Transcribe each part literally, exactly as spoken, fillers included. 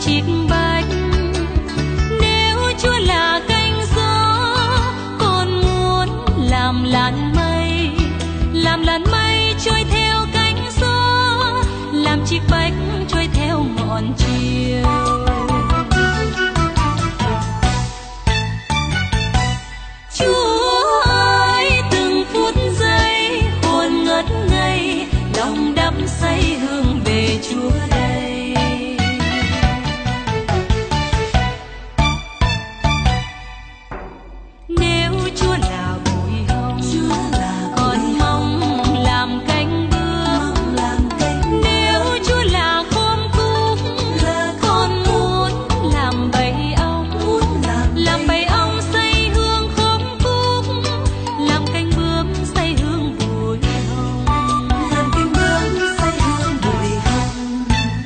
chiếc bách. Nếu Chúa là cánh gió, con muốn làm làn mây, làm làn mây trôi theo cánh gió, làm chiếc bách trôi theo ngọn chiều. Chúa ơi, từng phút giây hồn ngất ngây, lòng đắm say hướng về Chúa đây. Nếu Chúa là bụi hồng, con mong làm cánh bướm. Nếu Chúa là khóm cúc, con muốn làm bầy ong, làm bầy ong say hương khóm cúc, làm cánh bướm say hương bụi hồng, làm cánh bướm say hương bụi hồng.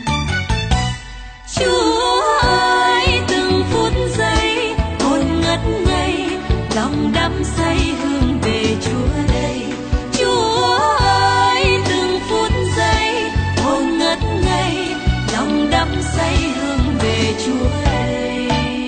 Chúa ơi, từng phút giây hồn ngất ngây, lòng đắm say hướng về Chúa đây. Chúa ơi, từng phút giây hồn ngất ngây, lòng đắm say hướng về Chúa đây.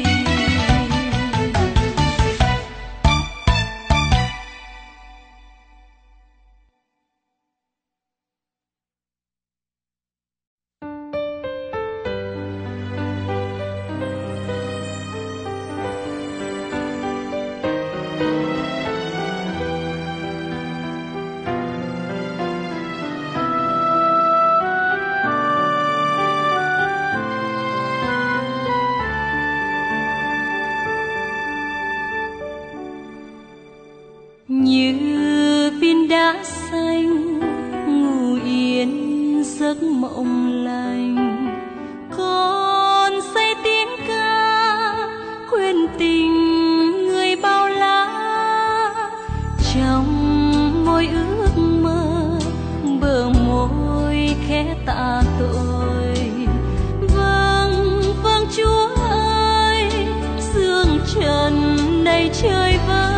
Như viên đá xanh ngủ yên giấc mộng lành, con say tiếng ca quên tình người bao la. Trong môi ước mơ bờ môi khẽ tạ tội. Vâng vâng Chúa ơi, sương trần đầy trời vơi.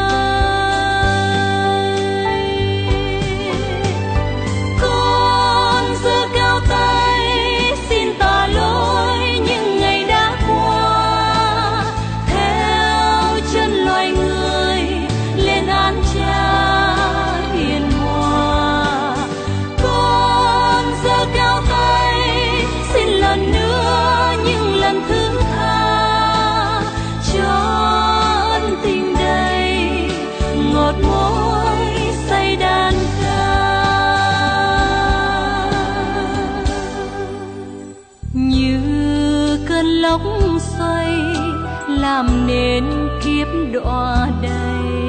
Lốc xoay làm nên kiếp đọa đầy,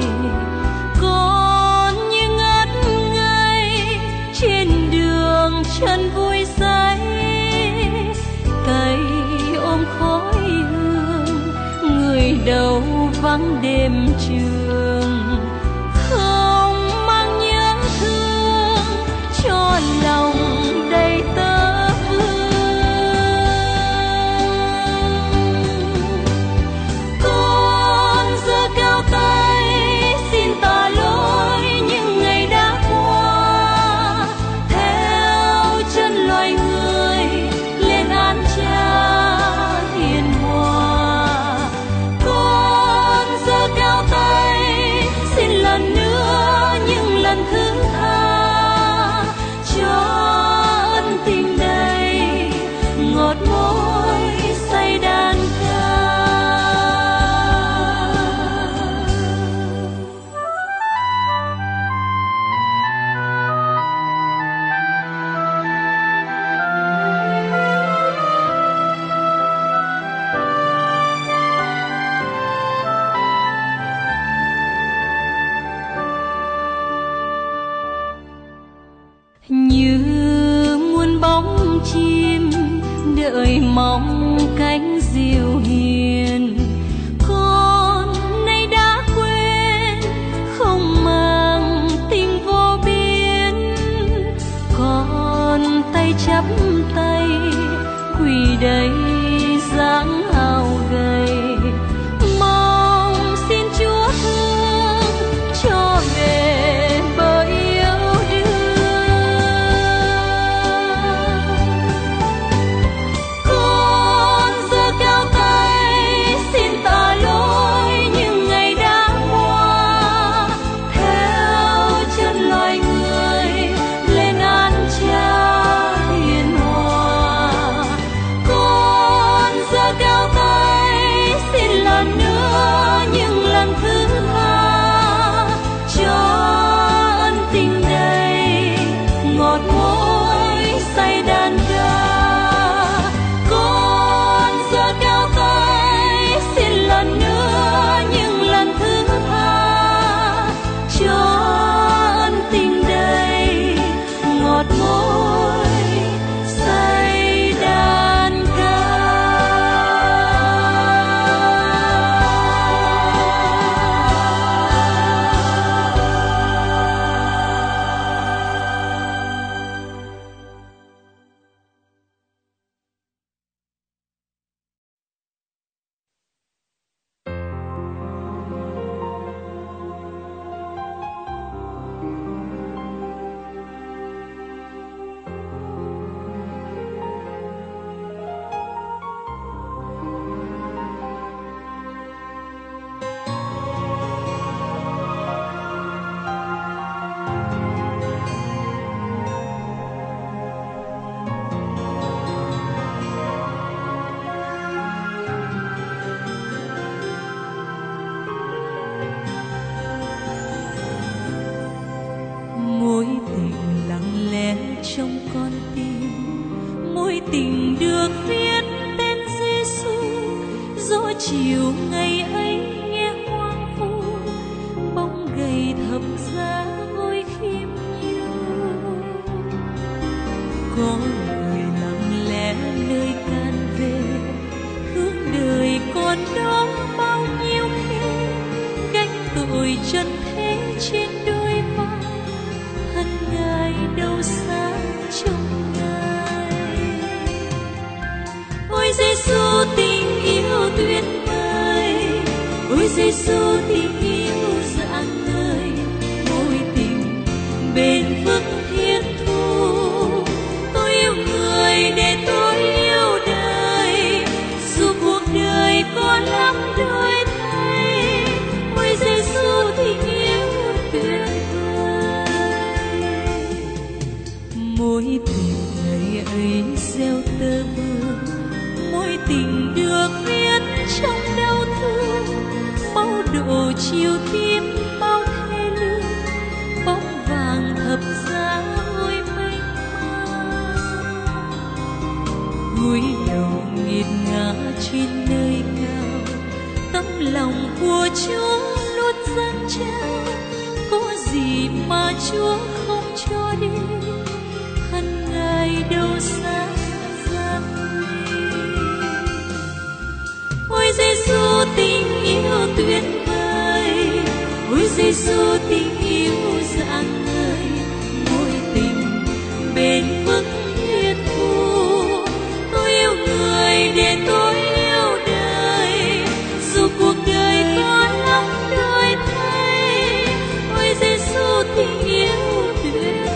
con như ngất ngây trên đường chân vui say. Cây ôm khói hương, người đầu vắng đêm trường, không mang nhớ thương cho lòng đầy tơ. Như muôn bóng chim đợi mong cánh diều hiền, con nay đã quên không mang tình vô biên. Con tay chắp tay quỳ đây dáng hao gầy, mong xin Chúa thương cho về bờ yêu đương. Con chiều ngày ấy nghe hoang vu, bóng gầy thập giá ôi khiêm nhường. Có người lặng lẽ nơi can về, hướng đời còn đó bao nhiêu khê, gánh tội trần thế trên đôi vai, hận ngài đâu xa trong ngài. Ôi Giêsu tình yêu tuyệt vời, ôi Giêsu tình yêu rạng ngời, mối tình bền vững thiên thu. Tôi yêu người để tôi yêu đời, dù cuộc đời có lắm đổi thay. Ôi Giêsu tình yêu tuyệt vời, mối tình ngày ấy gieo tơ vương, mối tình được viết trong đau thương, máu đổ chiều tim bao thê lương, bóng vàng thập giá ôi mênh mang. Gối đầu nghiệt ngã trên nơi cao, tấm lòng của Chúa luôn dâng trao. Có gì mà Chúa không cho đi, hận ngài đâu xa ra đi. Ôi Giêsu tình yêu tuyệt vời, ôi Giêsu tình yêu rạng ngời, mối tình bền vững thiết thu. Tôi yêu người để tôi yêu đời, dù cuộc đời có lắm đổi thay. Ôi Giêsu tình yêu tuyệt vời.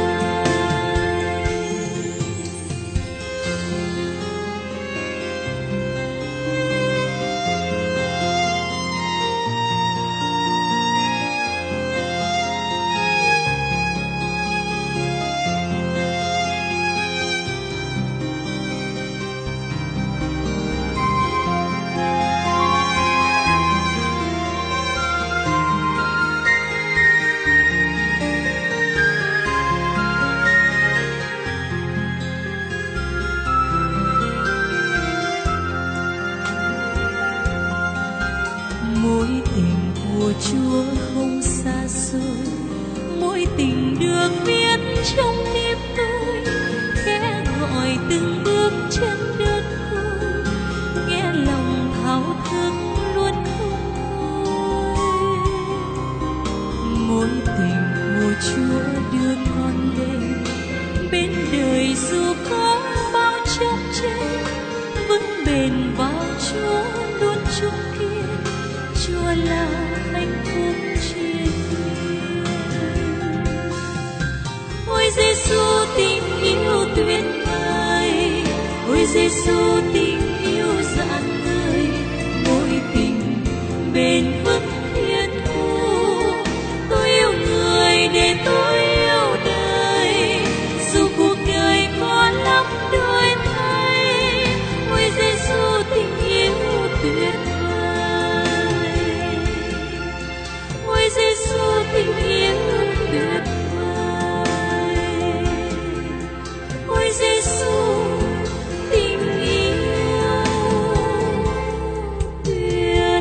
Mối tình của Chúa không xa xôi, mối tình được viết trong tim tôi, khẽ gọi từng bước chân đơn côi, nghe lòng thao thức luôn không thôi. Mối tình của Chúa đưa con đến bên đời dù có bao chông chênh, vững bền vào Chúa luôn chung kiên. Chúa là hạnh phúc trên thiên. Ôi Giêsu tình yêu tuyệt vời, ôi Giêsu tình yêu rạng ngời, mối tình bền vững thiên thu. Tôi yêu người để tôi yêu đời, dù cuộc đời có lắm đổi thay. Ôi Giêsu tình yêu tuyệt vời, ôi Giêsu tình yêu tuyệt vời, ôi Giêsu tình yêu tuyệt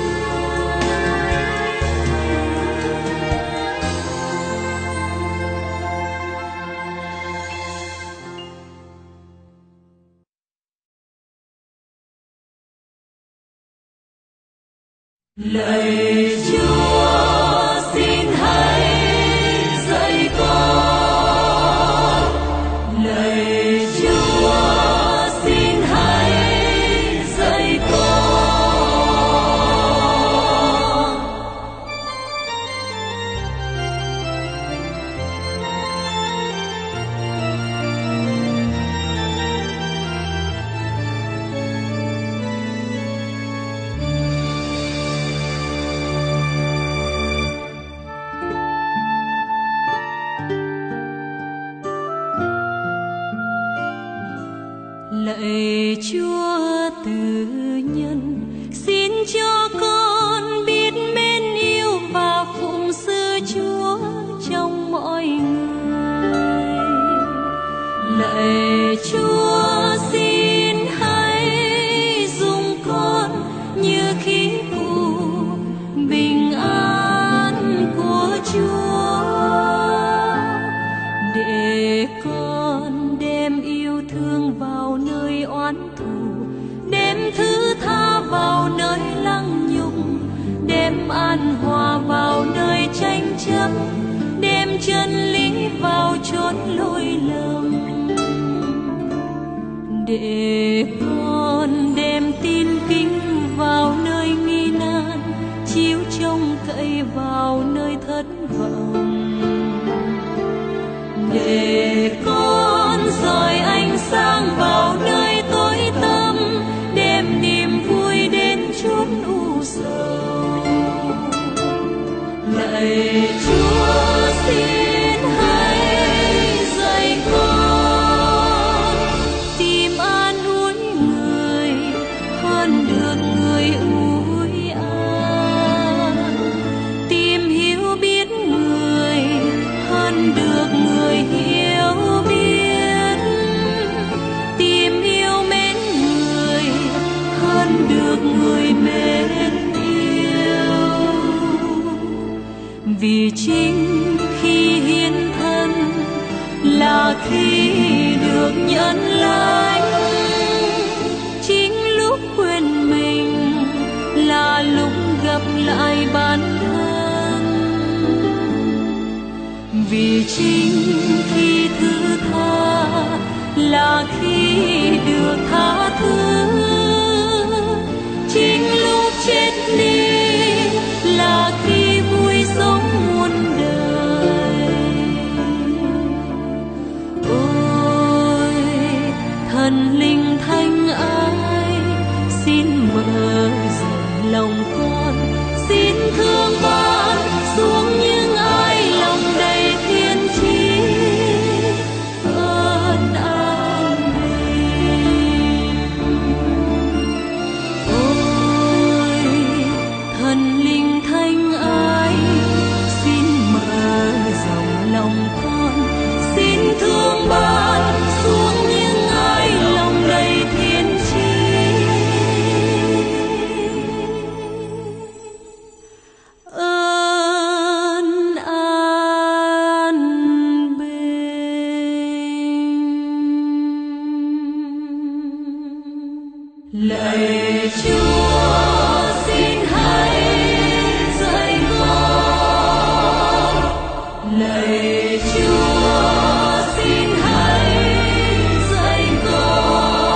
vời. Lạy Chúa xin hãy dạy con, lạy Chúa xin hãy dạy con. vào nơi lăng nhục, đem an hòa vào nơi tranh chấp, đem chân lý vào chốn lỗi lầm. Để con đem tin kính vào nơi nghi nan, chiếu trông cậy vào nơi thất vọng. Để con dọi ánh sáng vào nơi tối tăm, đem niềm vui đến chốn u sầu. Lạy Chúa xin hãy dạy con tìm an ủi người hơn được người ủi an, tìm hiểu biết người hơn được người hiểu biết, tìm yêu mến người hơn được người mến yêu. Vì chính khi hiến thân là khi được nhận lãnh, chính lúc quên mình là lúc gặp lại bản thân. Vì chính khi thứ tha là khi được tha thứ, chính lúc chết đi là khi vui sống muôn đời. Ôi thần linh thanh ái, xin mở rộng lòng con, xin thương ban xuống những ai lòng đầy thiên chí ơn an bình. Ôi thần linh thanh ái, xin mở rộng lòng con, xin thương ban xuống những ai lòng đầy thiên chí ơn an bình. Lạy Chúa xin hãy dạy con, lạy Chúa xin hãy dạy con.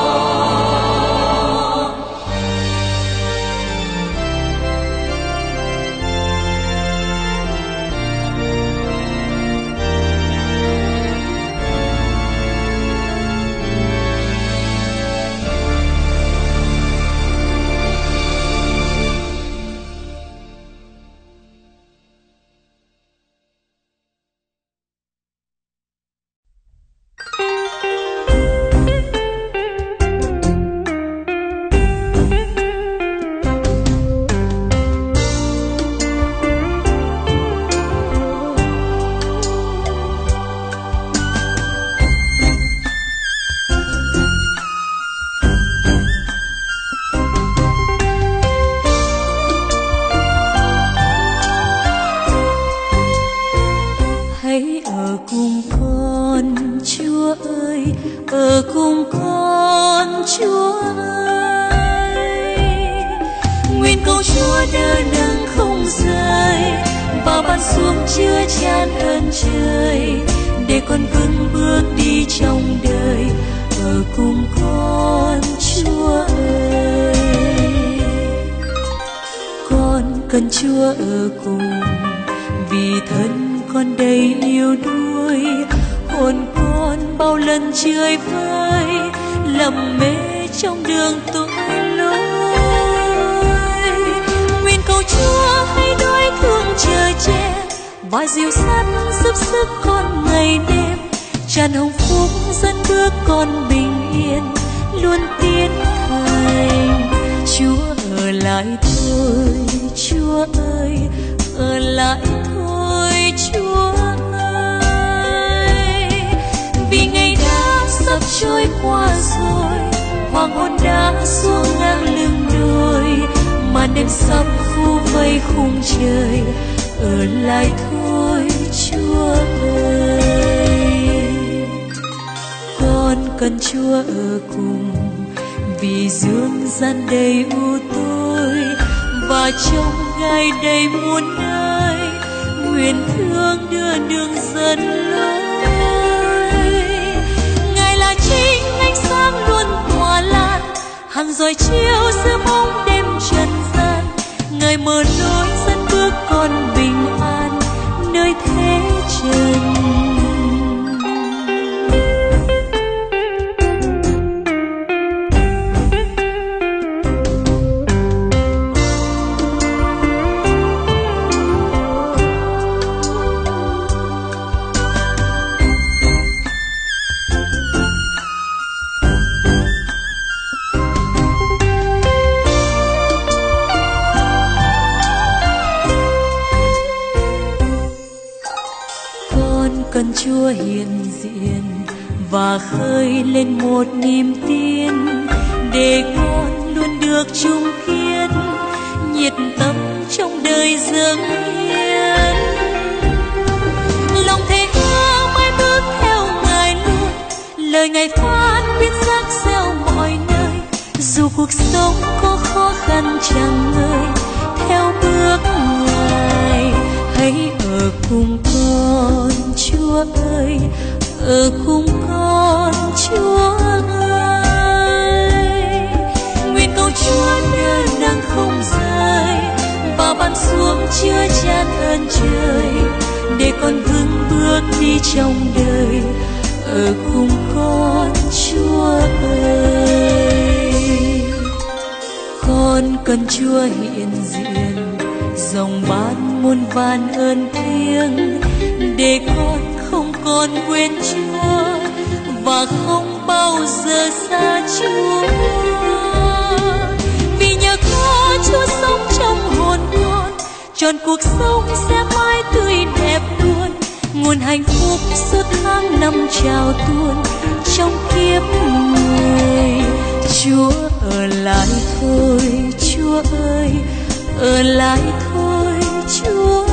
Hãy ở cùng con Chúa ơi, ở cùng con Chúa ơi. Nguyện cầu Chúa đỡ nâng không rơi và ban xuống chứa chan ơn trời, để con vững bước đi trong đời, ở cùng con Chúa ơi. Con cần Chúa ở cùng, vì thân con đầy yêu đuối, hồn con bao lần chơi vơi, lầm mê trong đường tội lỗi. Nguyện cầu Chúa hãy đối thương chờ che và dìu dắt giúp sức con ngày đêm, tràn hồng phúc dẫn bước con bình yên, luôn tiến thành. Chúa ở lại thôi, Chúa ơi, ở lại thôi Chúa ơi. Vì ngày đã sắp trôi qua rồi, hoàng hôn đã xuống ngang lưng đồi, màn đêm sắp phủ vây khung trời, ở lại thôi Chúa ơi. Con cần Chúa ở cùng, vì dương gian đầy u tối và trong gai đầy muôn nơi, nguyện thương đưa đường dẫn lối. Ngài là chính ánh sáng luôn tỏa lan, hàng dõi chiếu giữa bóng đêm trần gian. Ngài mở lối dẫn bước con bình an nơi thế trần. Cần Chúa hiện diện và khơi lên một niềm tin, để con luôn được chung kiên, nhiệt tâm trong đời dâng hiến. Lòng thề hứa mãi bước theo Ngài luôn, lời Ngài phán biết rắc reo mọi nơi. Dù cuộc sống có khó khăn chẳng ngơi, theo bước Ngài hãy ở cùng con. Chúa ơi, ở cùng con Chúa ơi. Nguyện cầu Chúa nơi nắng không rơi và ban xuống chứa chan ơn trời, để con vững bước đi trong đời, ở cùng con Chúa ơi. Con cần Chúa hiện diện, dòng ban muôn vàn ơn thiêng, để con không còn quên Chúa và không bao giờ xa Chúa. Vì nhờ có Chúa sống trong hồn con, trọn cuộc sống sẽ mãi tươi đẹp luôn. Nguồn hạnh phúc suốt tháng năm trào tuôn trong kiếp người. Chúa ở lại thôi, Chúa ơi, ở lại thôi Chúa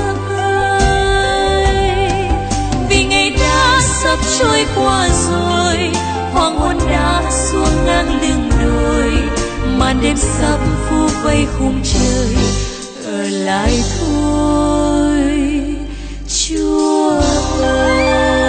ơi. Vì ngày đã sắp trôi qua rồi, hoàng hôn đã xuống ngang lưng đồi, màn đêm sắp phủ vây khung trời. Ở lại thôi Chúa ơi.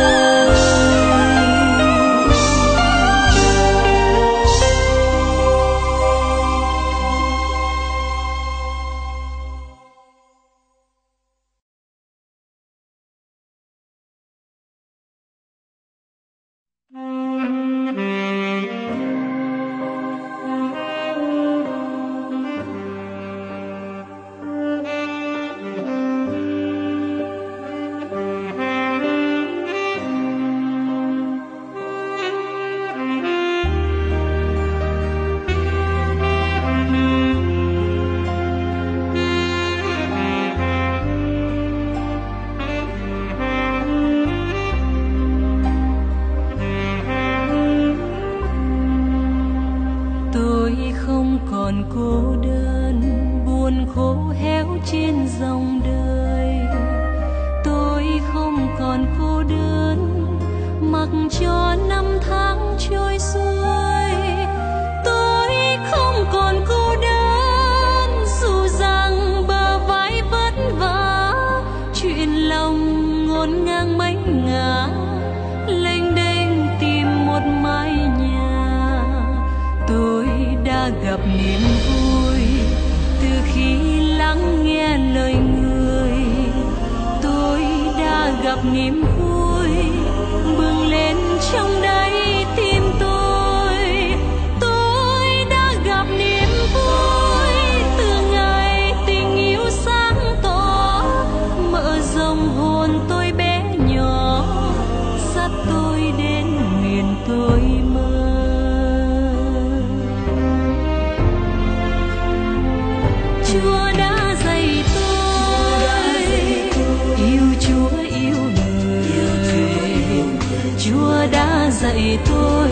Dạy tôi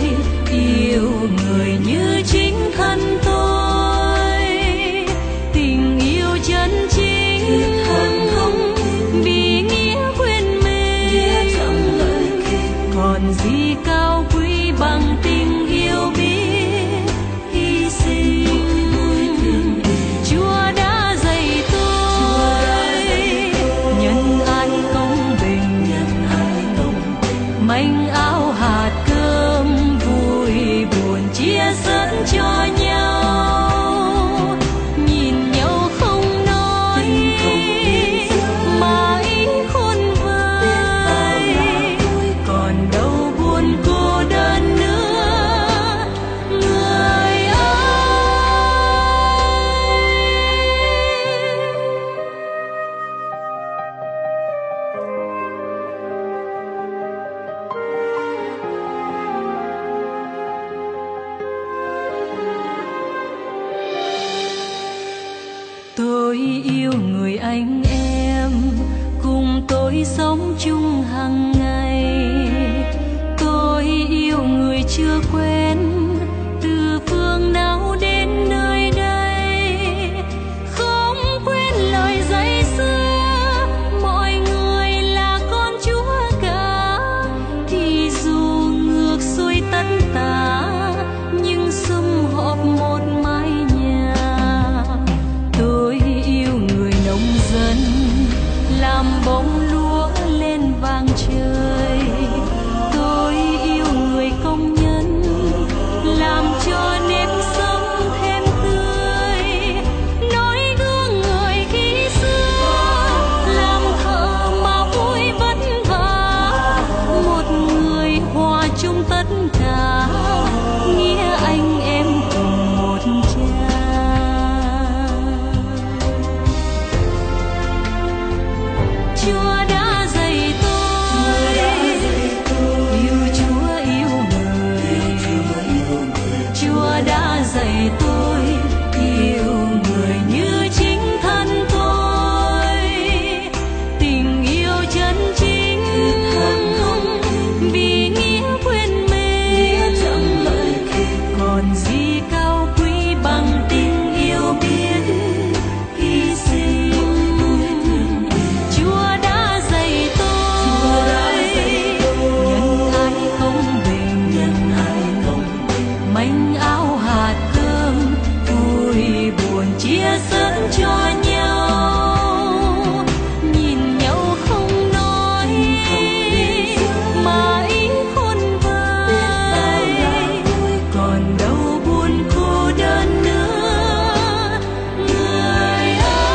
yêu người như chính thân tôi, tình yêu chân chính vì nghĩa quên mình, còn gì cao quý bằng tình yêu biết hy Tôi yêu người anh em, cùng tôi sống chung hàng ngày. Tôi yêu người chưa quen, từ phương nào đến nơi đây. Không quên lời dạy xưa, mọi người là con Chúa cả. Thì dù ngược xuôi tất tả, nhưng sum họp một mái nhà. Tôi yêu người nông dân, làm bông lúa lên vàng trời. Tôi yêu người công nhân, làm cho nếp sống thêm tươi. Nói gương người khi xưa, làm thợ mà vui vất vả. Một người hòa chung tất cả, nghĩa anh em cùng một cha. Chúa đã dạy tôi yêu Chúa yêu người. Chúa đã dạy tôi yêu người như chính thân tôi. Tình yêu chân chính vì nghĩa quên mình. Còn gì cao quý bằng tình yêu biết hy sinh. Chúa đã dạy tôi nhân ái công bình, manh áo hạt cơm, vui buồn chia sớt cho nhau. Nhìn nhau không nói mà ý khôn vơi, còn đâu buồn cô đơn nữa. Người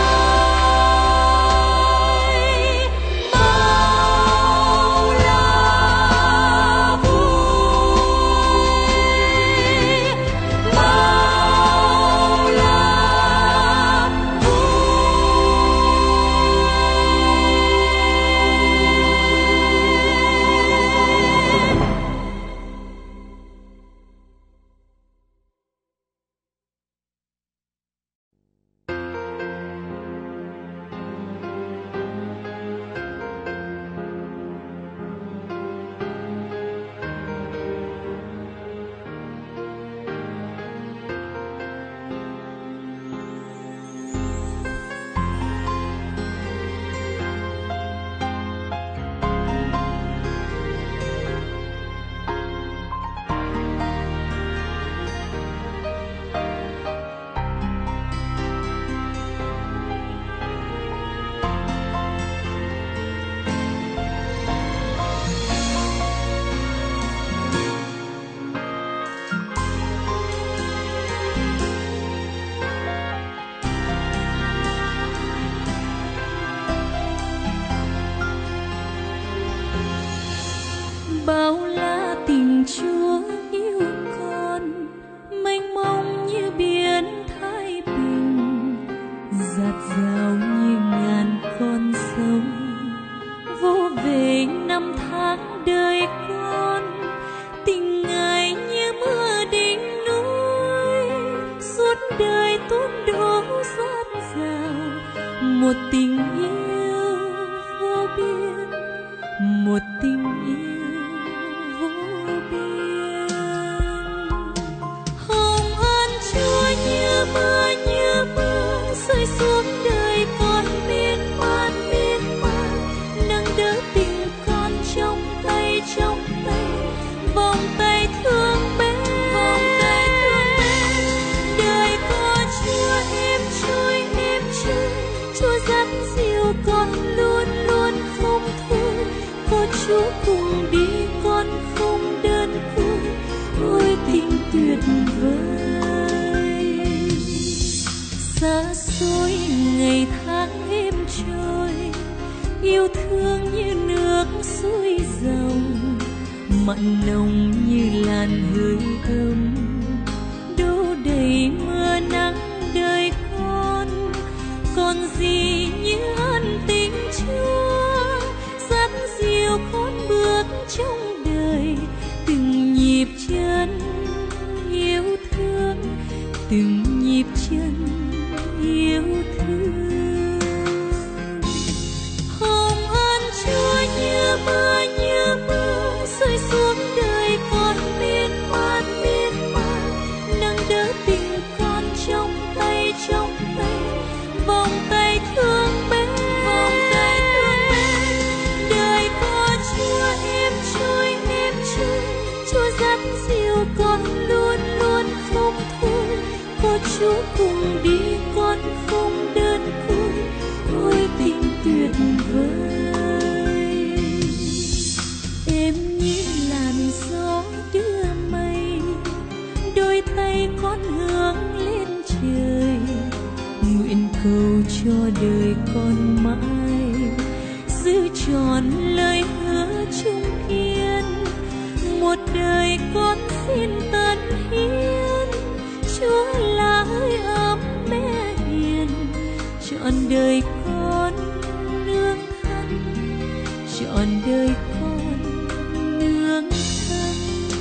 ơi, bao la vui, bao la vui. Bao la tình Chúa yêu con, mênh mông như biển Thái Bình, dạt dào như ngàn con sông, vô về năm tháng đời con. Tình Ngài như mưa đỉnh núi, suốt đời tuôn đổ dạt dào. Một tình yêu vô biên, một tình yêu vô biên. Hồng ân Chúa như mưa như mưa rơi xuống đời con miên man miên man. Nâng đỡ tình con trong tay trong tay, vòng tay thương bé. Đời có Chúa êm trôi êm trôi, Chúa dắt dìu con luôn luôn không thôi. Có Chúa cùng đi con không đơn côi, ôi tình tuyệt vời. Xa xôi ngày tháng êm trôi, yêu thương như nước suối dòng, mặn nồng như làn hơi ấm, đổ đầy mưa nắng đời con. Còn gì như ân tình Chúa dắt dìu con bước trong đời. Từng nhịp chân yêu thương, từng nhịp chân yêu thương. Chúa cùng đi con không đơn côi, ôi tình tuyệt vời. Êm như làn gió đưa mây, đôi tay con hướng lên trời, nguyện cầu cho đời con mãi giữ tròn lời hứa chung kiên. Một đời con xin tận hiến, Chúa là hơi ấm mẹ hiền, trọn đời con nương thân, trọn đời con nương thân.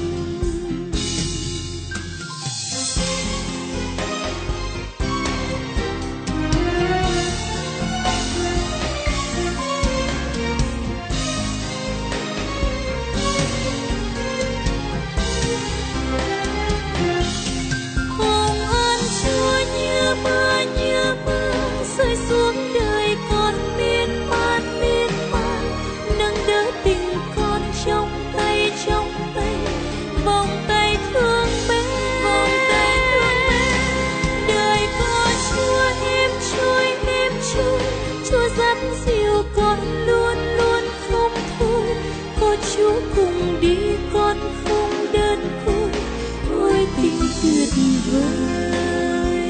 Rơi xuống đời con miên man miên man, nâng đỡ tình con trong tay trong tay, vòng tay thương bé, vòng tay thương bé. Đời có Chúa êm trôi êm trôi, Chúa dắt dìu con luôn luôn không thôi. Có Chúa cùng đi con không đơn côi, ôi tình tuyệt vời.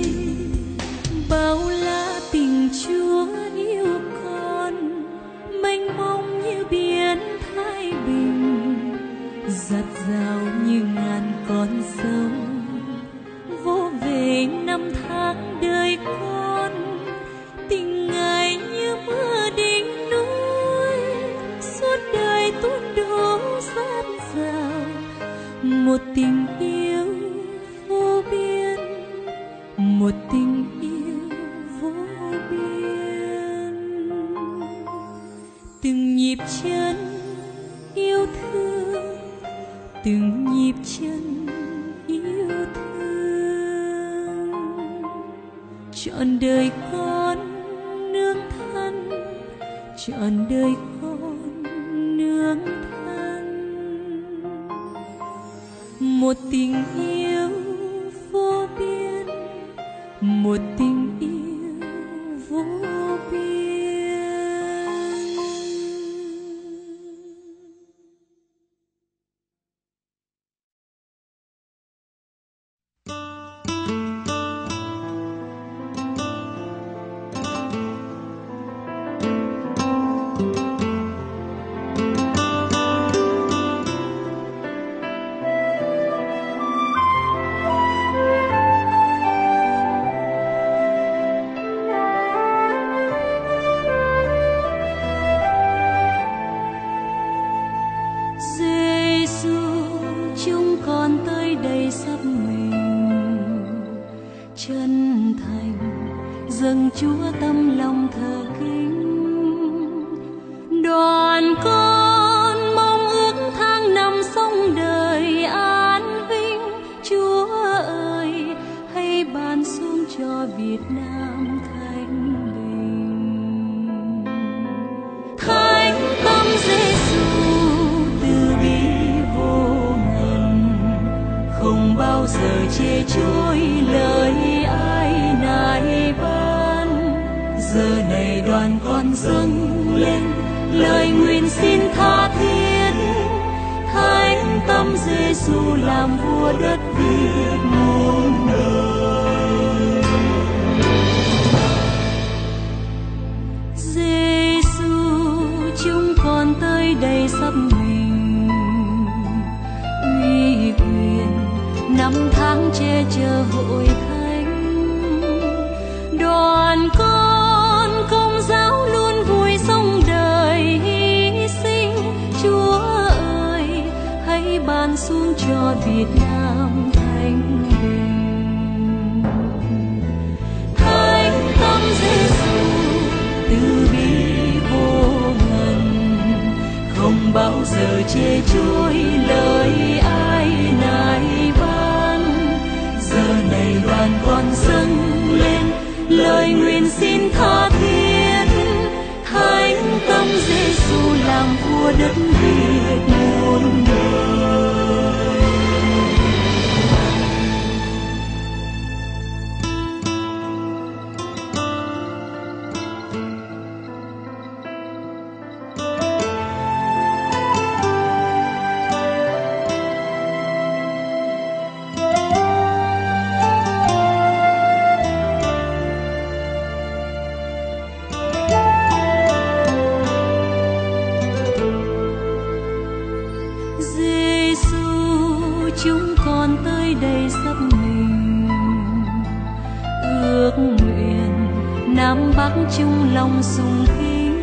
Bao la tình Chúa yêu con, mênh mông như biển Thái Bình, dạt dào như ngàn con sông, vô về năm tháng đời con. Tình Ngài như mưa đỉnh núi, suốt đời tuôn đổ dạt dào. Một tình yêu vô biên, một tình yêu vô biên. Từng nhịp chân yêu thương, từng nhịp chân yêu thương, trọn đời con nương thân, trọn đời con nương thân. Một tình yêu vô biên, một tình yêu vô biên. dâng Chúa tâm lòng thờ kính. Đoàn con mong ước tháng năm sống đời an vinh. Chúa ơi, hãy ban xuống cho Việt Nam thanh bình. Thánh tâm Giêsu từ bi vô ngần, không bao giờ chê trôi lời ai nài ban. Giờ này đoàn con dâng lên lời nguyện xin tha thiết. Thánh tâm Giêsu làm vua đất Việt muôn đời. Giêsu chúng con tới đây sắp mình, uy quyền năm tháng che chở hội thánh. Đoàn con công giáo luôn vui sống đời hy sinh. Chúa ơi, hãy ban xuống cho Việt Nam thanh bình. Thánh tâm Giêsu từ bi vô ngần, không bao giờ chê trôi lời ai nài ban. Giờ này đoàn con dâng lên lời nguyện xin tha thiết. Thánh tâm Giêsu làm vua đất Việt muôn đời. bác chung lòng sùng kính.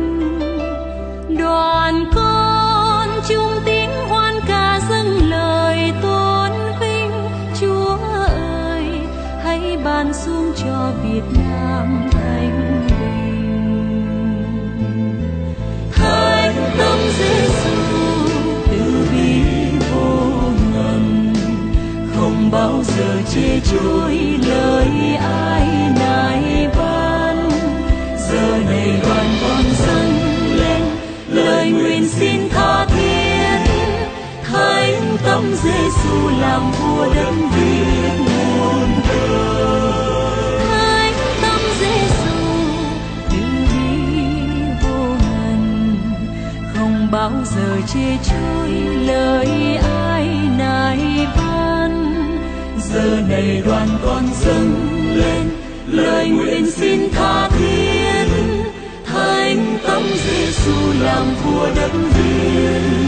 Đoàn con chung tiếng hoan ca dâng lời tôn vinh. Chúa ơi, hãy ban xuống cho Việt Nam thanh bình. Thánh tâm Giêsu từ bi vô ngần, không bao giờ chê trôi lời ai nài van. Giờ này đoàn con dâng lên lời nguyện xin tha thiết. Thánh tâm Giêsu làm vua đất Việt muôn đời. Thánh tâm Giêsu từ bi vô ngần, không bao giờ chê trôi lời ai nài van. Giờ này đoàn con dâng lên lời nguyện xin tha thiết. Thánh tâm Giêsu làm vua đất Việt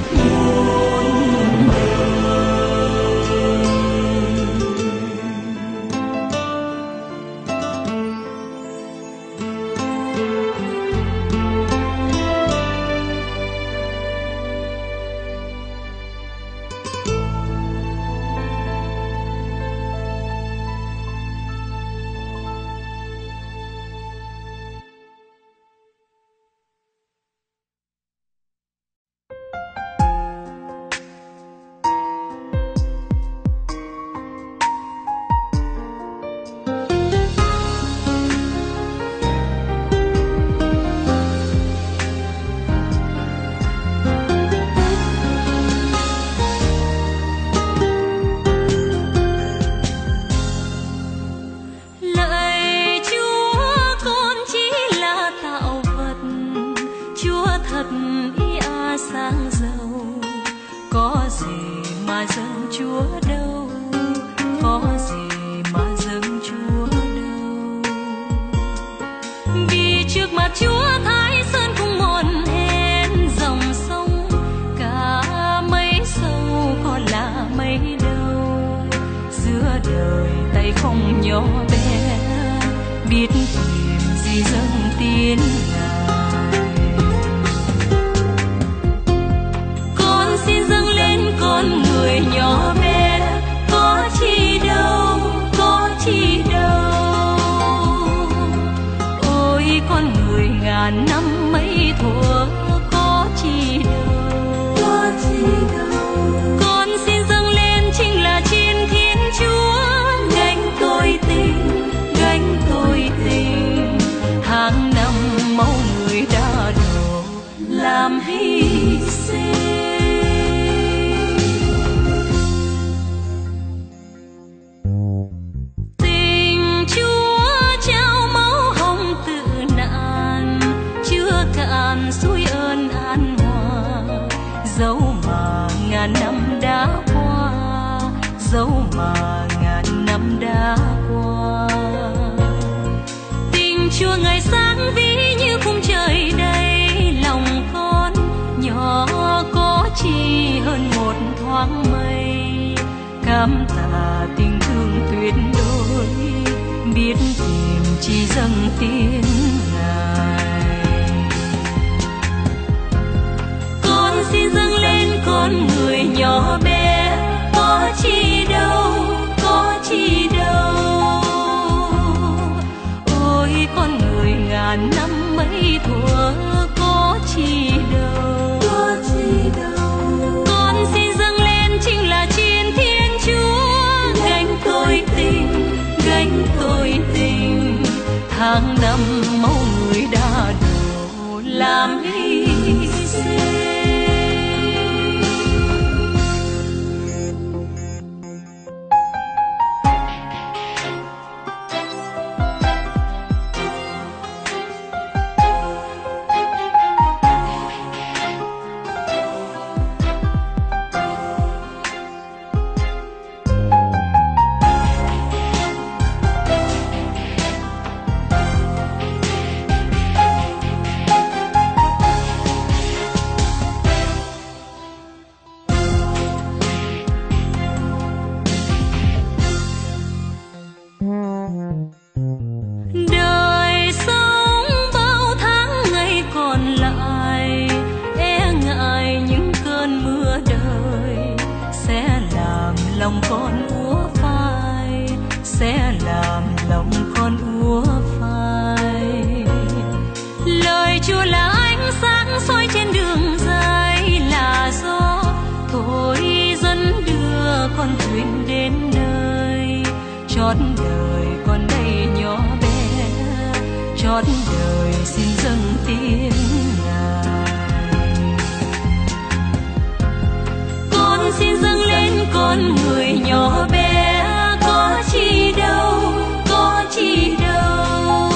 muôn đời. Cảm tạ tình thương tuyệt đối, biết tìm chỉ dâng tiếng Ngài. Con xin dâng lên con người nhỏ bé, có chi đâu, có chi đâu. Ôi con người ngàn năm mấy thuở, có chi đâu, có chi đâu. Con xin dâng lên chính là chiến Thiên Chúa, gánh tôi tình, gánh tôi tình. Tháng năm máu người đã đổ làm hy sinh. làm lòng con úa phai. Lời Chúa là ánh sáng soi trên đường dài, là gió thổi dẫn đưa con thuyền đến nơi. Chót đời con đây nhỏ bé, chót đời xin dâng tiếng Ngài. Con xin dâng lên con người nhỏ bé, có chi đâu, có chi đâu.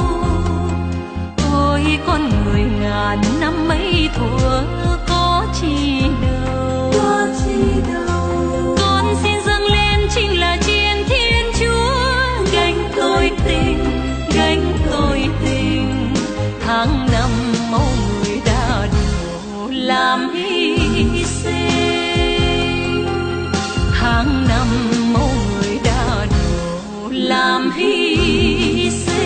Ôi con người ngàn năm mấy thuở, có chi đâu, có chi đâu. Con xin dâng lên chính là chiến Thiên Chúa, gánh tôi tình, gánh tôi tình. Tháng năm máu người đã đổ làm hy sinh, tháng năm máu người đã đổ làm hy sinh.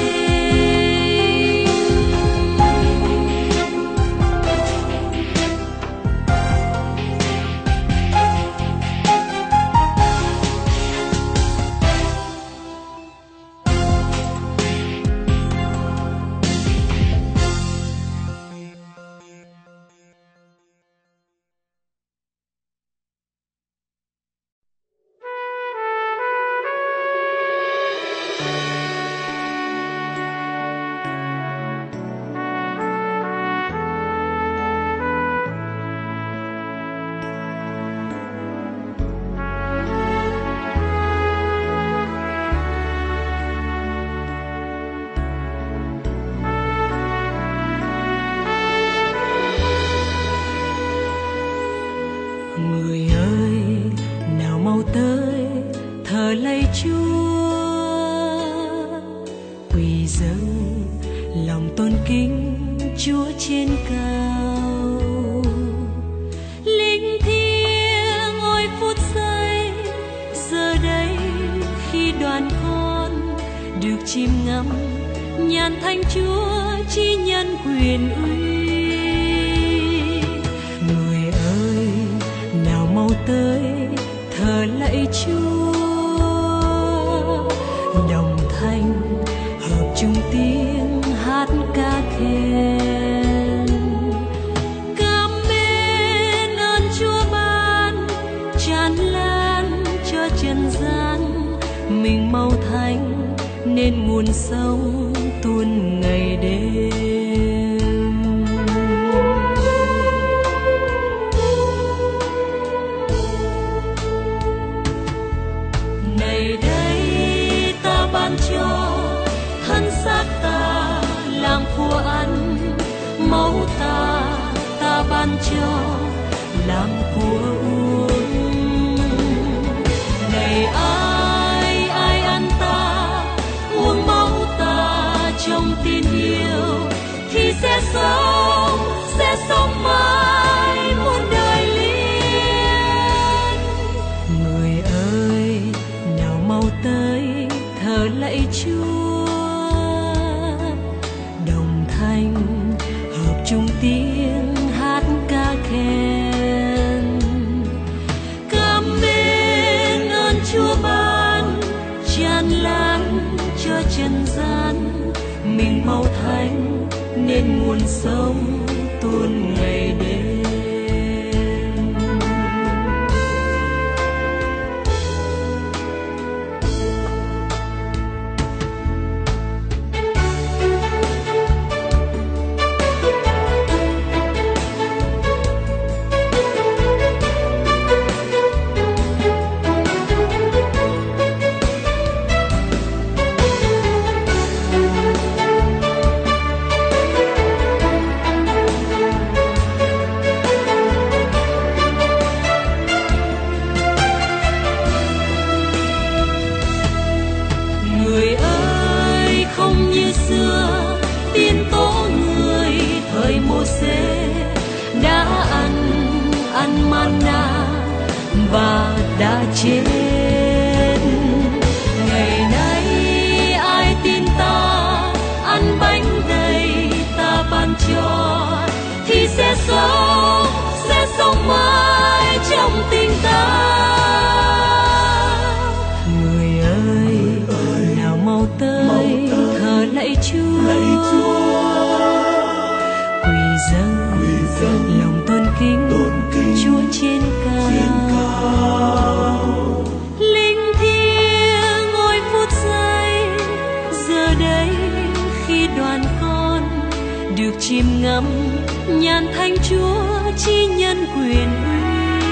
Người ơi, nào mau tới thờ lạy Chúa, quỳ dâng lòng tôn kính Chúa trên cao. Linh thiêng ôi phút giây, giờ đây khi đoàn con được chìm ngắm nhàn thanh Chúa chi nhân quyền uy. Mau tới thờ lạy Chúa, đồng thanh hợp chung tiếng hát ca khen. Cảm ơn ơn Chúa ban tràn lan cho trần gian, mình mau thanh nên nguồn sống tuôn ngày đêm. Ngày đây ta ban cho thân xác ta làm của ăn, máu ta ta ban cho làm của uống. Ngày ai ai ăn ta uống máu ta trong tin yêu, thì sẽ sống sẽ sống mãi muôn đời liên. Người ơi, nào mau tới thờ lạy Chúa, đồng thanh hợp chung tiếng hát ca khen. Cảm ơn ơn Chúa ban tràn lan cho trần gian, mình mau thanh nên nguồn sống tuôn ngày đêm. Và đã chết. Ngày nay ai tin ta ăn bánh đầy ta ban cho, thì sẽ sống sẽ sống mãi trong tình ta. Người ơi, Chúa, lạy Chúa, quỳ dâng, quỳ dâng lòng tôn kính, tôn kính Chúa trên cao. trên cao. Linh thiêng ngồi phút giây, giờ đây khi đoàn con được chiêm ngắm nhàn thánh Chúa chi nhân quyền uy.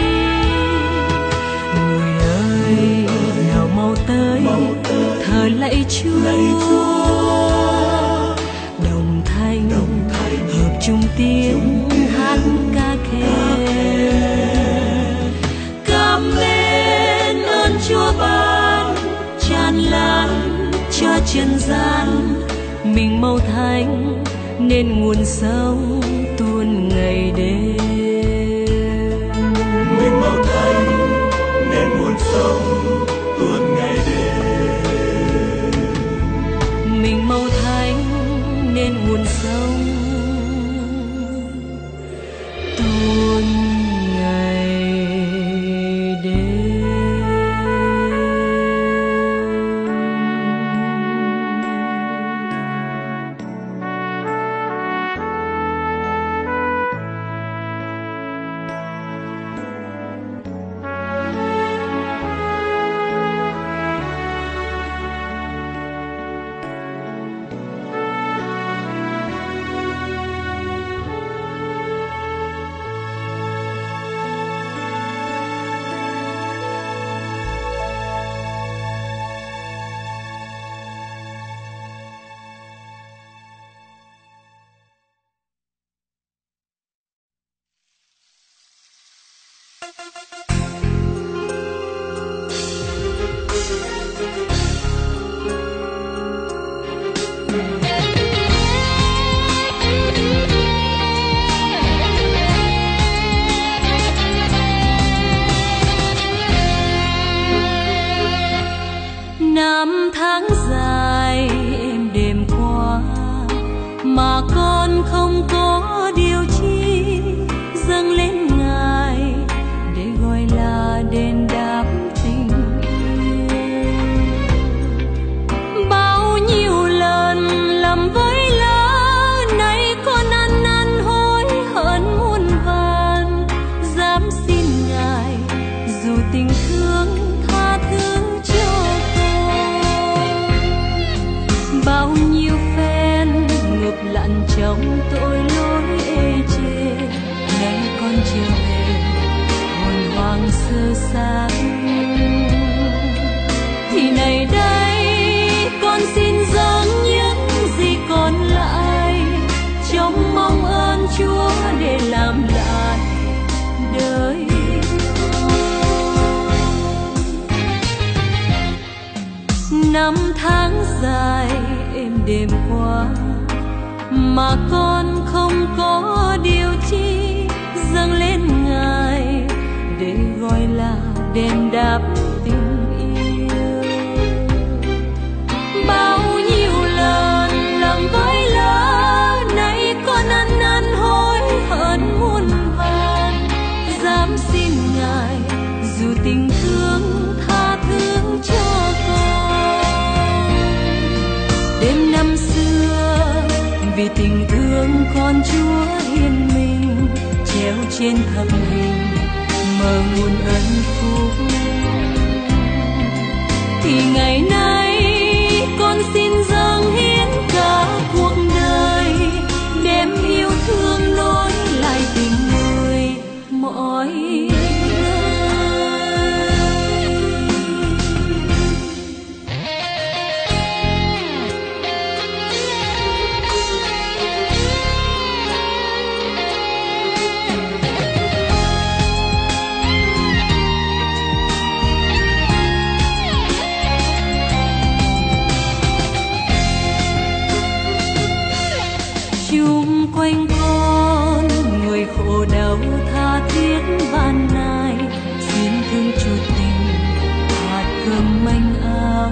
Người ơi, nào mau tới, thờ lạy Chúa, Lạy Chúa, đồng thanh, đồng thanh hợp chung tiếng hát ca khen. Cảm lên ơn Chúa ban tràn lan cho trần gian, mình màu thánh nên nguồn sống tuôn ngày đêm. mình màu thánh nên nguồn sống tuôn ngày đêm. Mình màu thánh nên nguồn sống tuôn ngày đêm. Năm tháng dài êm đềm qua mà con không có điều chi dâng lên Ngài để gọi là đền đáp tình yêu. Bao nhiêu lần lầm với lỡ, nay con ăn năn hối hận muôn vàn, dám xin Ngài dù tình thương tha thứ cho con. Bao nhiêu phen ngập lặn trong tội lỗi ê chề, nay con trở về hồn hoàng sơ xác. Thì này đây con xin dâng những gì còn lại, trong mong ơn Chúa để làm lại đời con. Năm tháng dài êm đềm qua mà con không có điều chi dâng lên Ngài để gọi là đền đáp tình yêu. Bao nhiêu lần lầm với lỡ, nay con ăn năn hối hận muôn vàn, dám xin Ngài dù tình thương tha thứ cho con. Đêm năm xưa vì tình thương con Chúa hiền mình, treo trên thập hình mở nguồn ân phúc. Thì ngày nay con xin dâng hiến cả cuộc đời, đem yêu thương nối lại tình người mọi chung quanh con người khổ đau tha thiết van nài, xin thương chút tình hạt cơm manh áo.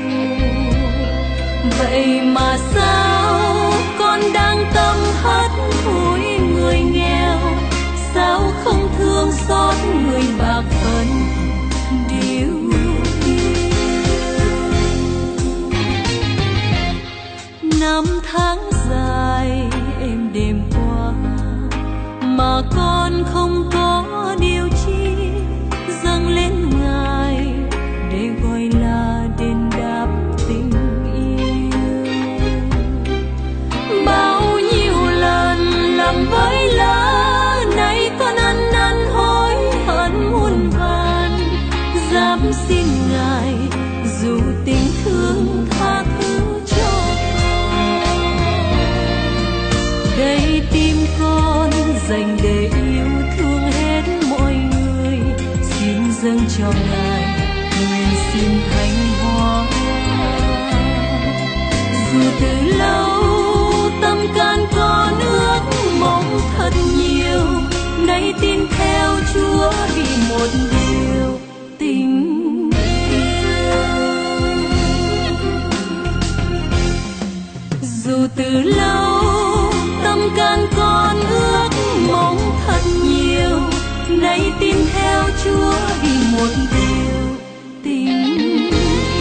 Vậy mà sao con đang tâm hắt hối người nghèo, sao không thương xót người bạc phận điều yêu. con không có điều chi dâng lên Ngài để gọi là đền đáp tình yêu. Bao nhiêu lần làm với lỡ, nay con ăn năn hối hận muôn vàn, dám xin Ngài dù tình thương tha thứ cho con. Đây tim con dành để yêu thương hết mọi người, xin dâng cho Ngài nguyện xin thánh hóa. Dù từ lâu tâm can con ước mong thật nhiều, nay tin theo Chúa vì một điều tình yêu. Dù từ lâu tâm can con ước mong thật nhiều, nay tin theo Chúa vì một điều tình yêu.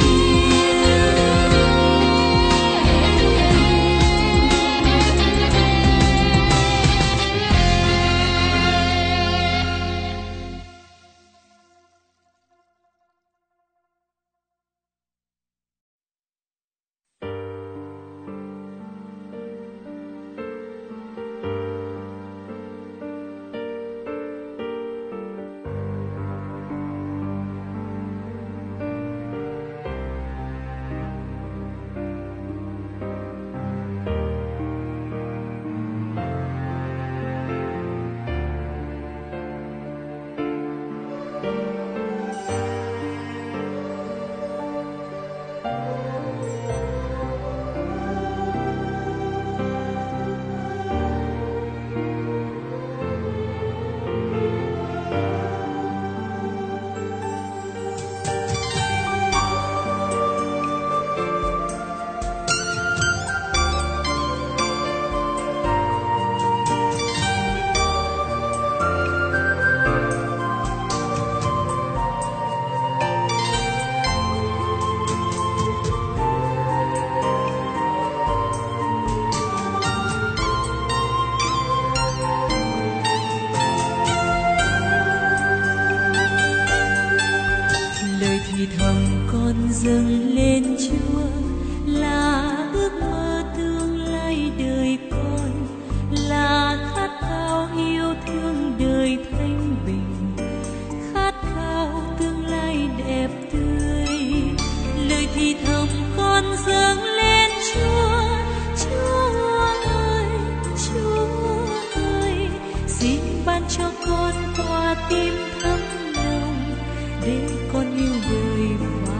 Dâng lên Chúa là ước mơ tương lai đời con, là khát khao yêu thương đời thanh bình, khát khao tương lai đẹp tươi. Lời thì thầm con dâng lên Chúa, Chúa ơi, Chúa ơi, xin ban cho con qua tim thắm lòng để con yêu đời và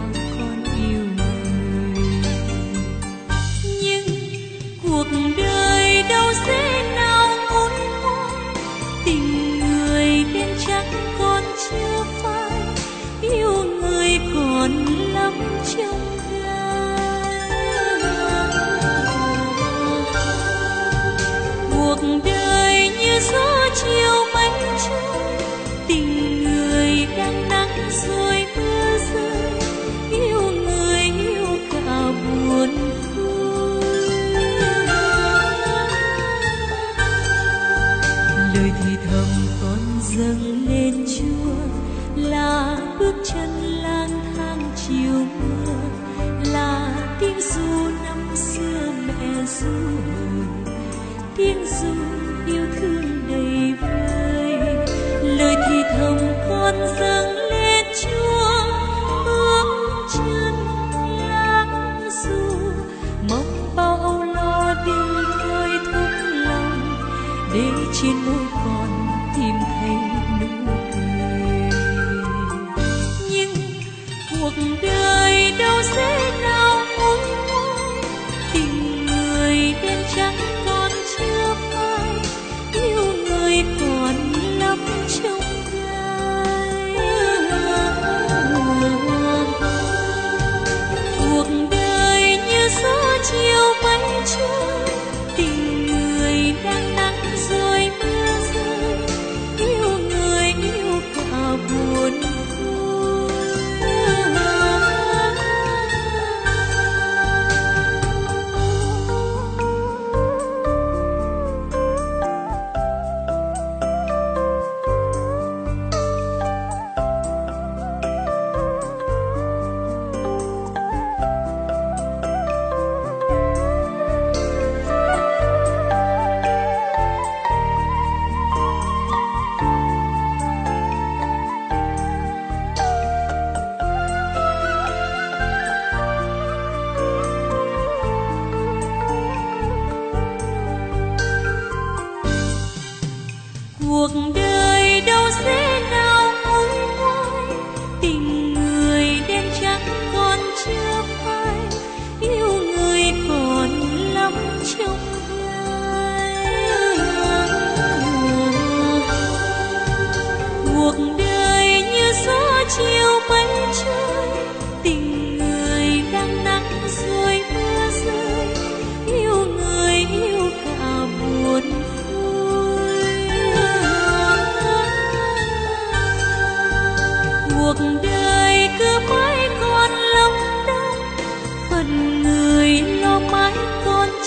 cuộc đời đâu dễ nào ngôn ngoan, tình người đến chắc còn chưa phai, yêu người còn lắm trong gai. Cuộc đời như gió chiều mây trôi, tình người đang nắng rồi mưa rơi, yêu người yêu cả buồn dâng lên Chúa là bước chân lang thang chiều mưa, là tiếng ru năm xưa mẹ ru hồn, tiếng ru yêu thương đầy vơi. Lời thì thầm con dâng lên Chúa, bước chân lang du, mong bao âu lo đi thôi thúc lòng, để trên môi con tìm thấy nụ cười. Nhưng cuộc đời đâu dễ nào ngôn ngoan, tình người đến chắc còn chưa phai, yêu người còn lắm trong gai.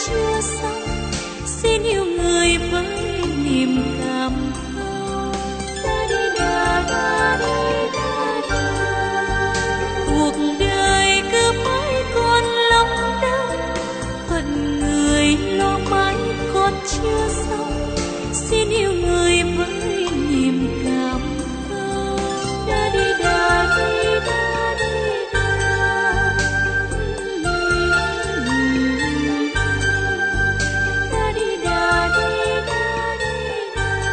chưa xong, xin yêu người với niềm cảm thông. Da đi da da đi da da. Cuộc đời cứ mãi còn lòng đau, phận người lo mãi còn chưa xong, xin yêu người với niềm cảm thông. Da đi da đi da đi da. Da đi da đi da đi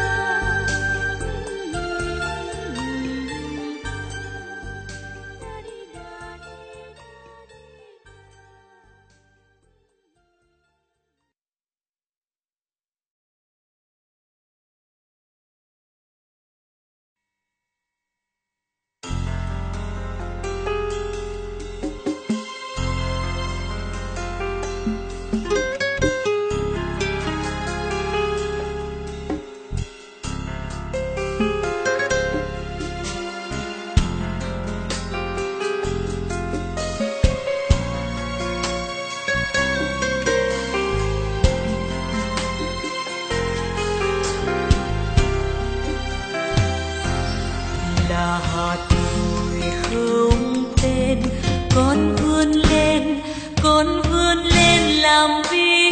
là hạt bụi không tên, con vươn lên, con vươn lên làm vì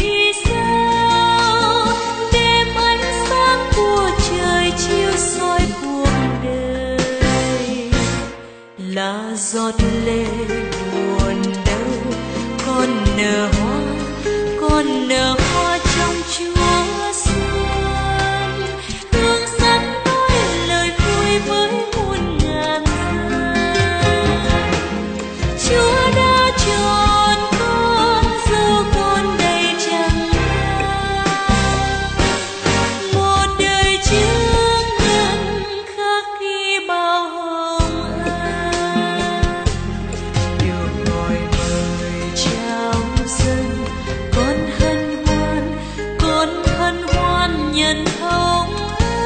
sao đêm ánh sáng của trời chiếu soi cuộc đời. Là giọt lệ buồn đau, con nở hoa, con nở hoa trong chúa xuân, hương sắc nói lời vui với muôn ngàn dân. Chúa đã chọn con dù con đầy chẳng gian, một đời chứng nhân khắc ghi bao hồng ân. Được gọi mời chào dân, con hân hoan, con hân hoan nhận hồng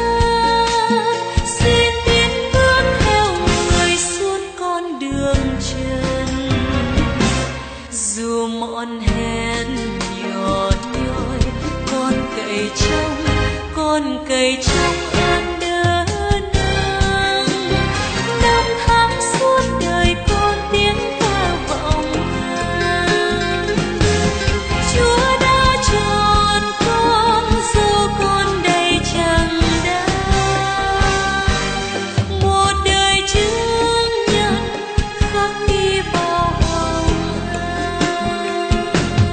ân. Xin tiến bước theo người suốt con đường trần, dù mòn hèn nhỏ nhoi, con cậy trong, con cậy trong an đỡ nâng. Năm tháng suốt đời con tiếng ca vọng ân. Chúa đã chọn con dù con đầy chẳng đáng, một đời chứng nhân khắc ghi bao hồng ân.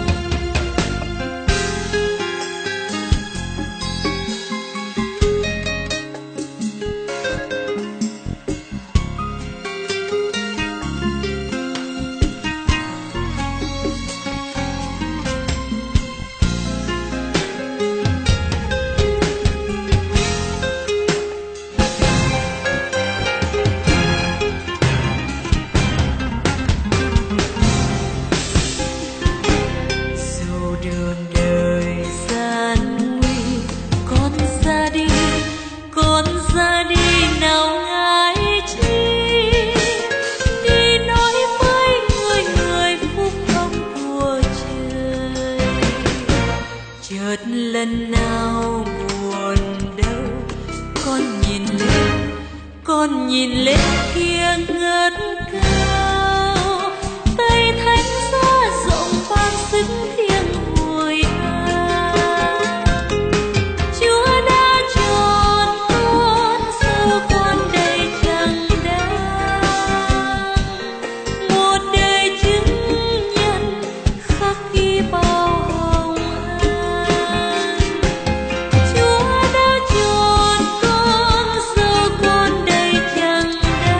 Dù đường đời gian nguy, con ra đi, con ra đi nào ngại chi, đi nói với người người phúc thông của trời. Chợt lần nào buồn đau, con nhìn lên, con nhìn lên kia ngất cao, tay thánh giá rộng ban sức thiêng hồi ca. Chúa đã chọn con dù con đầy chẳng đáng, một đời chứng nhân khắc ghi bao hồng ân. Chúa đã chọn con dù con đầy chẳng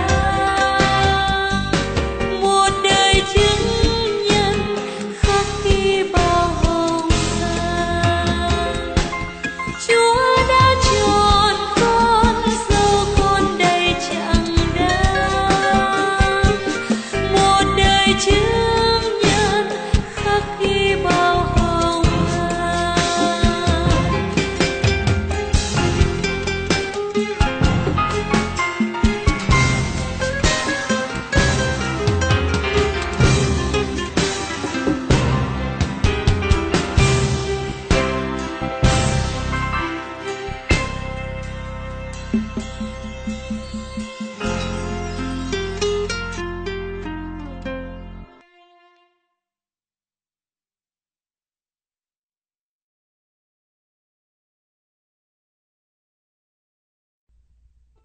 đáng, một đời chứng nhân khắc ghi bao hồng ân. Chúa đã chọn con dù con đầy chẳng đáng, một đời chứng nhân khắc ghi bao hồng ân.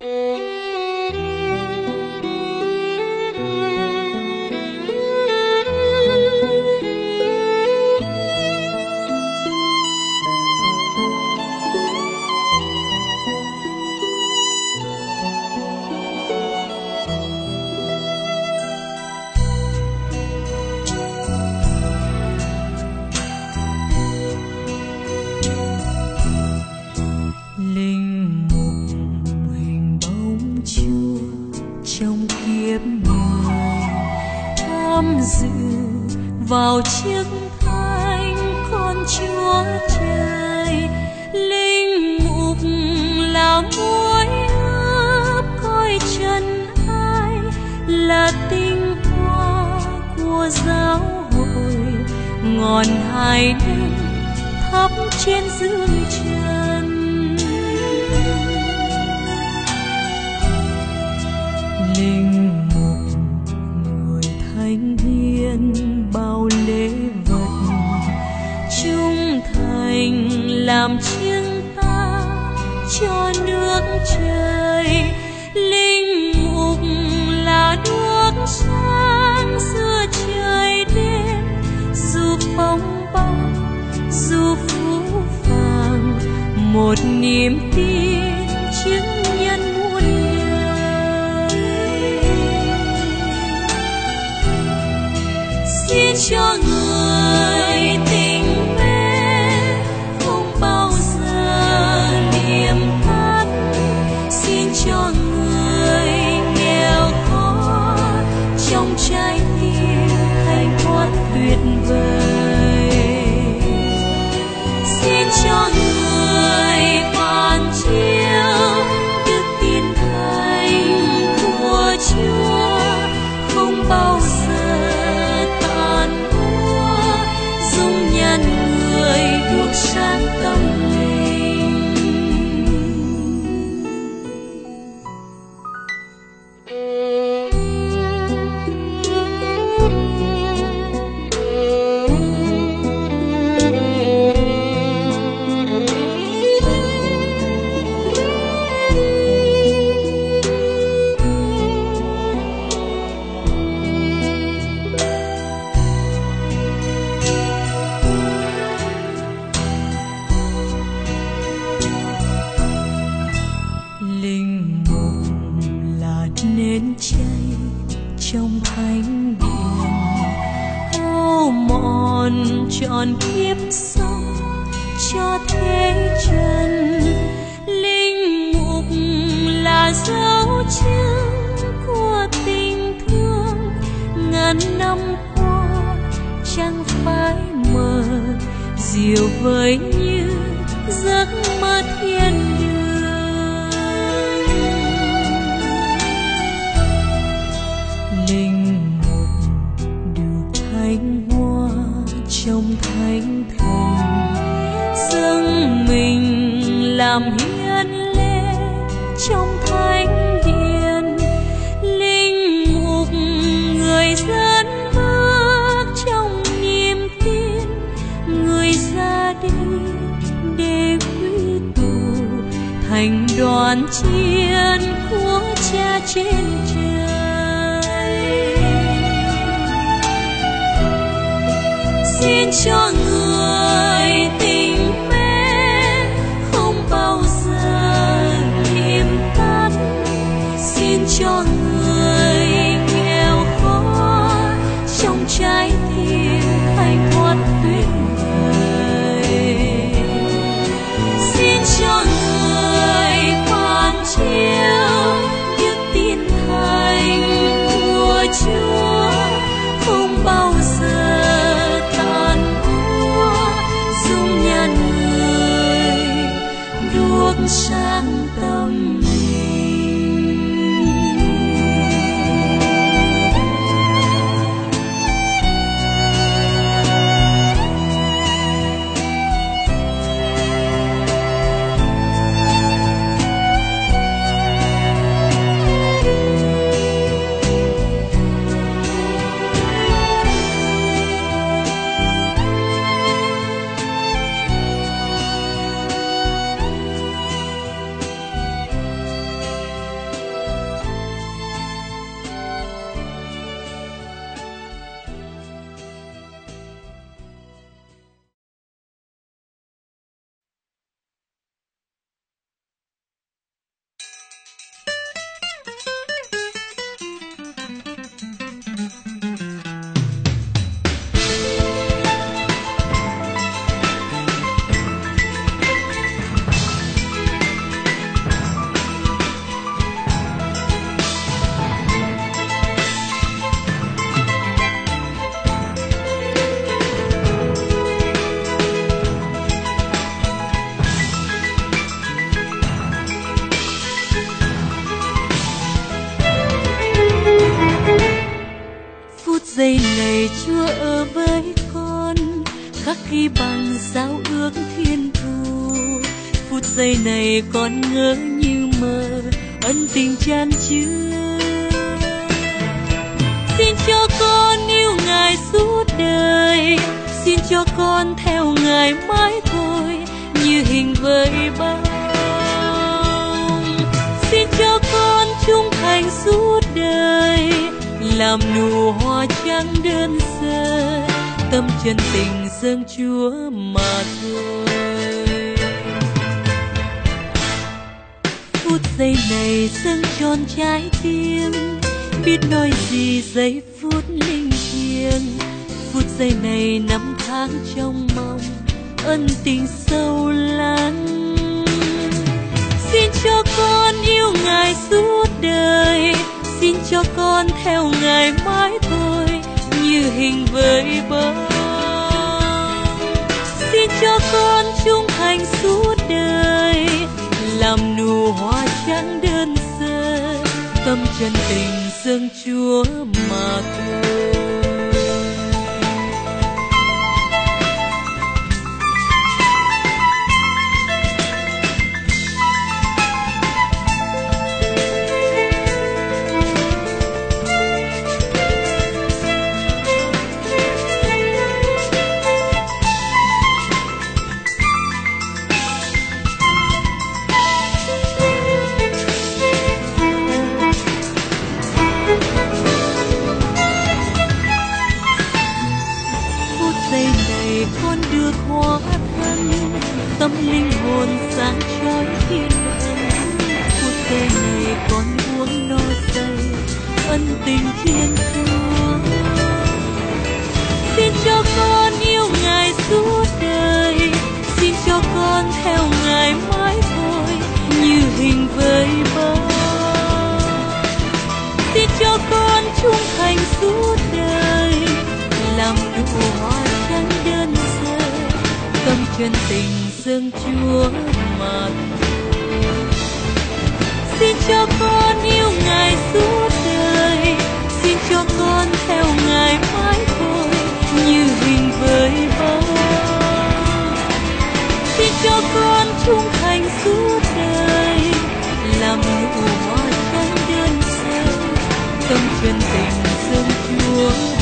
vào chiếc thánh con Chúa Trời. Linh mục là muối ướp coi chân ai, là tinh hoa của giáo hội, ngọn hải đêm thắp trên dương trần. Linh mục người thánh hiền bao lễ vật, trung thành làm chứng ta cho nước trời. Linh mục là đuốc sáng giữa trời đêm, dù phong ba dù phũ phàng, một niềm tin chứng nhân muôn đời. Xin cho người tình mến không bao giờ liềm tắt, xin cho người nghèo khó trong trái tim thanh thoát tuyệt vời. Xin cho người phản chiếu đức tin thánh của Chúa không bao giờ tàn úa, dung nhan người được sáng tâm linh. Linh mục là nến cháy trong thánh điện, ô mòn trọn kiếp sống cho thế trần. Linh mục là dấu chứng của tình thương, ngàn năm qua chẳng phai mờ, diệu vời như giấc mơ thiên đường. Linh mục được thánh hoa trong thánh thần, dâng mình làm hiến lễ trong thánh điện. Linh mục người dẫn bước trong niềm tin, người ra đi để quy tụ thành đoàn chiên của Cha trên trời. Xin cho người tình mến không bao giờ liềm tắt, xin cho người nghèo khó trong trái tim thanh thoát tuyệt vời. Xin cho người phản chiếu đức tin thánh của Chúa không bao giờ tàn úa, khắc ghi bằng giao ước thiên thu. Phút giây này con ngỡ như mơ, ân tình chan chứa. Xin cho con yêu Ngài suốt đời, xin cho con theo Ngài mãi thôi, như hình với bóng. Xin cho con trung thành suốt đời, làm nụ hoa trắng đơn sơ, tâm chân tình dâng Chúa mà thôi. Phút giây này dâng tròn trái tim, biết nói gì giây phút linh thiêng. Phút giây này năm tháng trong mong, ân tình sâu lắng. Xin cho con yêu Ngài suốt đời, xin cho con theo Ngài mãi thôi, như hình với bóng. Xin cho con trung thành suốt đời, làm nụ hoa trắng đơn sơ, tâm chân tình dâng Chúa mà thôi. Con được hóa thân, tâm linh hồn sáng trói thiên thần. Phút giây này con uống no say, ân tình thiên Chúa. Xin cho con yêu Ngài suốt đời, xin cho con theo Ngài mãi thôi, như hình với bóng. Xin cho con trung thành suốt đời, làm nụ hoa trắng đơn sơ, tâm chân tình dâng Chúa mà thôi. Xin cho con yêu Ngài suốt đời, xin cho con theo Ngài mãi thôi, như hình với bóng. Xin cho con trung thành suốt đời, làm nụ hoa trắng đơn sơ, tâm chân tình dâng Chúa.